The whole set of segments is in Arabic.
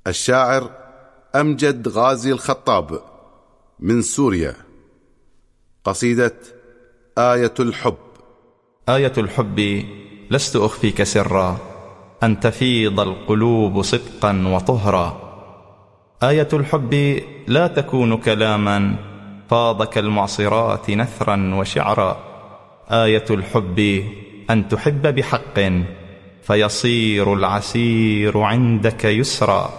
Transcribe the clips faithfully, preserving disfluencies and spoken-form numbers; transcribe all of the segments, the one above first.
الشاعر أمجد غازي الخطاب من سوريا. قصيدة آية الحب. آية الحب لست أخفيك سرا أن تفيض القلوب صدقا وطهرا. آية الحب لا تكون كلاما فاض كالمعصرات نثرا وشعرا. آية الحب أن تحب بحق فيصير العسير عندك يسرا.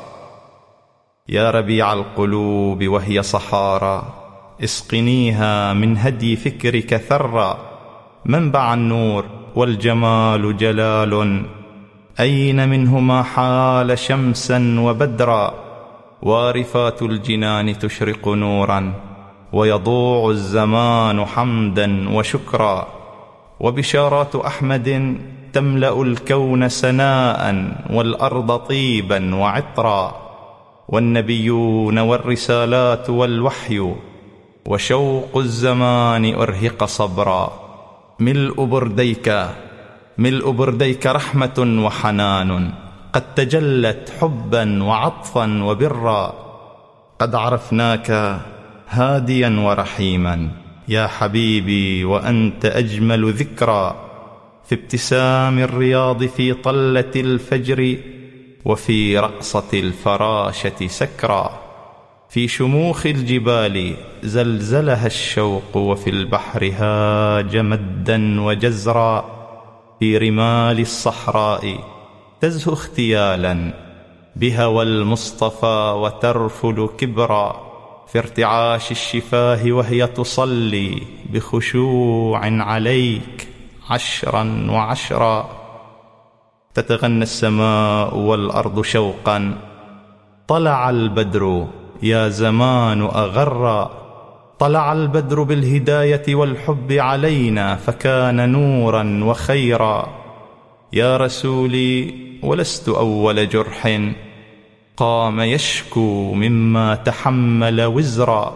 يا ربيع القلوب وهي صحارى اسقنيها من هدي فكرك ثرا. منبع النور والجمال جلال أين منهما حال شمسا وبدرا. وارفات الجنان تشرق نورا ويضوع الزمان حمدا وشكرا. وبشارات أحمد تملأ الكون سناء والأرض طيبا وعطرا. والنبيون والرسالات والوحي وشوق الزمان أرهق صبرا. ملء برديك ملء برديك رحمة وحنان قد تجلت حبا وعطفا وبرا. قد عرفناك هاديا ورحيما يا حبيبي وأنت أجمل ذكرى. في ابتسام الرياض في طلة الفجر وفي رقصة الفراشة سكرى. في شموخ الجبال زلزلها الشوق وفي البحر هاج مدا وجزرا. في رمال الصحراء تزهو اختيالا بهوى المصطفى وترفل كبرا. في ارتعاش الشفاه وهي تصلي بخشوع عليك عشرا وعشرا. تتغنى السماء والأرض شوقا طلع البدر يا زمان أغرا. طلع البدر بالهداية والحب علينا فكان نورا وخيرا. يا رسولي ولست أول جرح قام يشكو مما تحمل وزرا.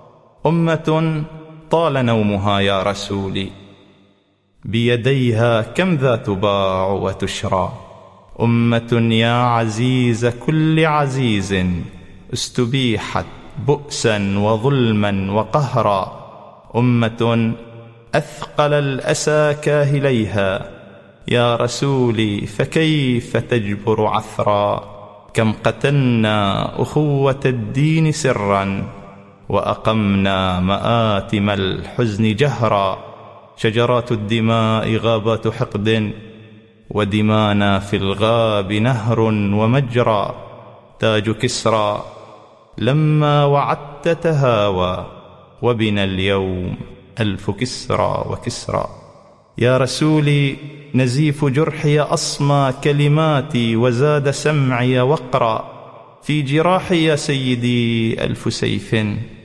أمة طال نومها يا رسولي بيديها كم ذا تباع وتشرى. أمة يا عزيز كل عزيز استبيحت بؤسا وظلما وقهرا. أمة أثقل الأسى كاهليها يا رسولي فكيف تجبر عثرا. كم قتلنا أخوة الدين سرا وأقمنا مآتم الحزن جهرا. شجرات الدماء غابات حقد ودمانا في الغاب نهر ومجرى. تاج كسرى لما وعدت تهاوى وبنا اليوم ألف كسرى وكسرى. يا رسولي نزيف جرحي أصمى كلماتي وزاد سمعي وقرا. في جراحي يا سيدي ألف سيف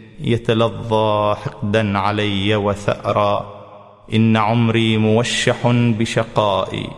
يتلظى حقدا علي وثأرا. إن عمري موشح بشقائي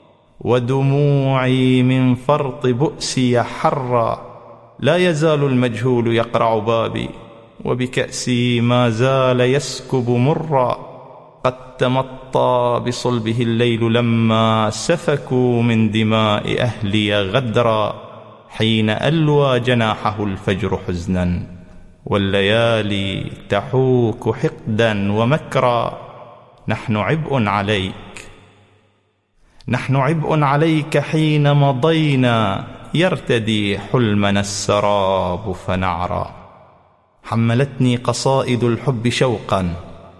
ودموعي من فرط بؤسي حرا. لا يزال المجهول يقرع بابي وبكأسي ما زال يسكب مرا. قد تمطى بصلبه الليل لما سفكوا من دماء أهلي غدرا. حين ألوى جناحه الفجر حزنا والليالي تحوك حقدا ومكرا. نحن عبء عليك نحن عبء عليك حين مضينا يرتدي حلمنا السراب فنعرى. حملتني قصائد الحب شوقا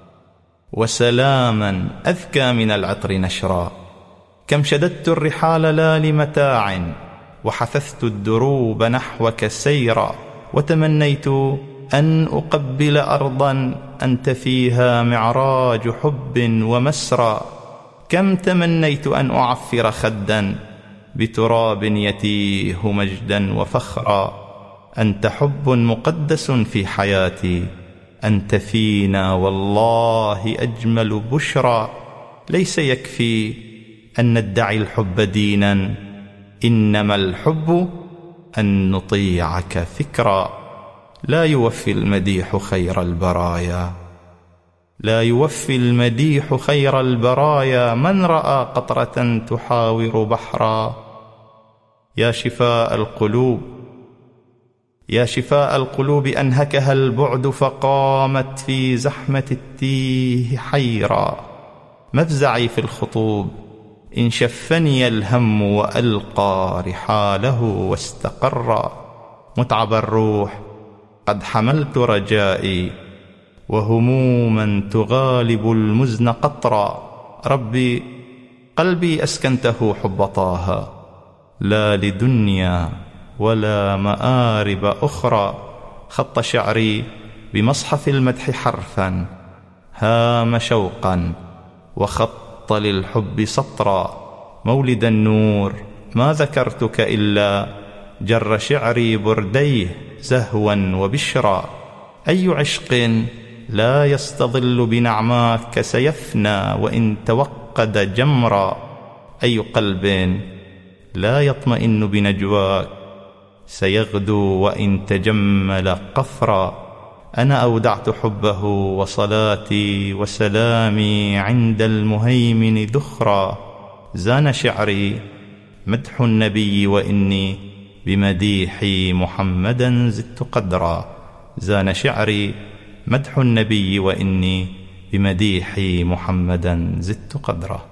وسلاما أذكى من العطر نشرا. كم شددت الرحال لا لمتاع وحثثت الدروب نحوك سيرا. وتمنيت أن أقبل أرضا أنت فيها معراج حب ومسرى. كم تمنيت أن أعفر خدا بتراب يتيه مجدا وفخرا. أنت حب مقدس في حياتي أنت فينا والله أجمل بشرى. ليس يكفي أن ندعي الحب دينا إنما الحب أن نطيعك فكرا. لا يوفي المديح خير البرايا لا يوفي المديح خير البرايا من رأى قطرة تحاور بحرا. يا شفاء القلوب يا شفاء القلوب أنهكها البعد فقامت في زحمة التيه حيرا. مفزعي في الخطوب إن شفني الهم وألقى رحاله واستقر. متعب الروح قد حملت رجائي وهموما تغالب المزن قطرا. ربي قلبي أسكنته حب طه لا لدنيا ولا مآرب أخرى. خط شعري بمصحف المدح حرفا هام شوقا وخط للحب سطرا. مولد النور ما ذكرتك إلا جر شعري برديه زهوا وبشرا. أي عشق لا يستظل بنعماك سيفنى وإن توقد جمرا. أي قلب لا يطمئن بنجواك سيغدو وإن تجمل قفرا. أنا أودعت حبه وصلاتي وسلامي عند المهيمن ذخرا. زان شعري مدح النبي وإني بمديحي محمدا زدت قدرا. زان شعري مدح النبي وإني بمديحي محمدا زدت قدرا.